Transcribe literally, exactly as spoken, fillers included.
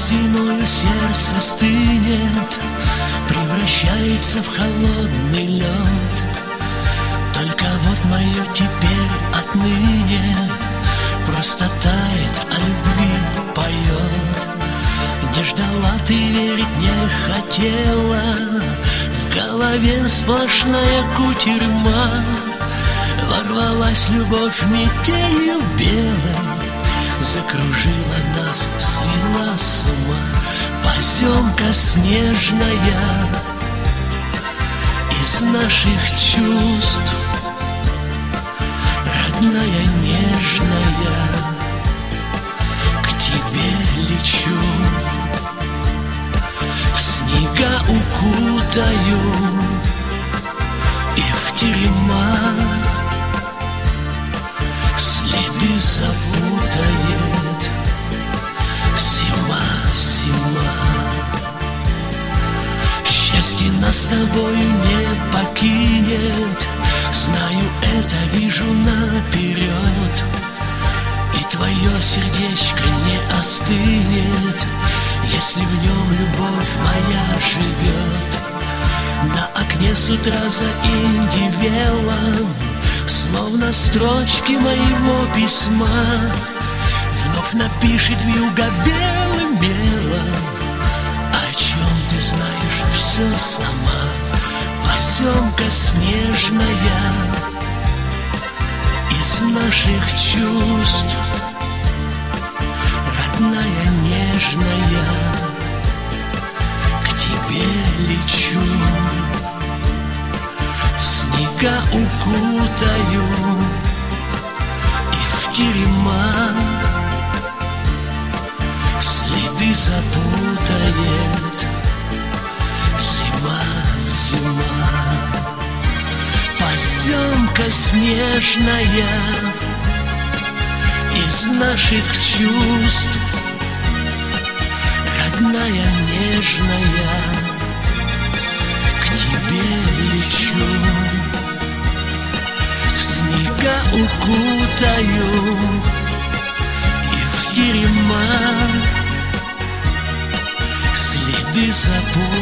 Зимою сердце стынет, превращается в холодный лед. Только вот мое теперь отныне просто тает, о любви поет. Не ждала ты, верить не хотела, в голове сплошная кутерьма. Ворвалась любовь метелью белой, закружила нас, свела с ума. Поземка снежная из наших чувств, родная, нежная, к тебе лечу. В снега укутаю и в терема следы запутает зима, зима. Счастье нас с тобою не покинет, знаю это, вижу наперед. И твое сердечко не остынет, если в нем любовь моя живет. На окне с утра за индивелом, словно строчки моего письма, вновь напишет вьюга белым мелом. О чем ты знаешь все сама, поземка снежная из наших чувств, родная, нежная, к тебе лечу. В снега укутаю и в терема следы запутает зима, зима. Поземка снежная из наших чувств, родная, нежная, к тебе лечу. В снега укутаю и в терема следы запутает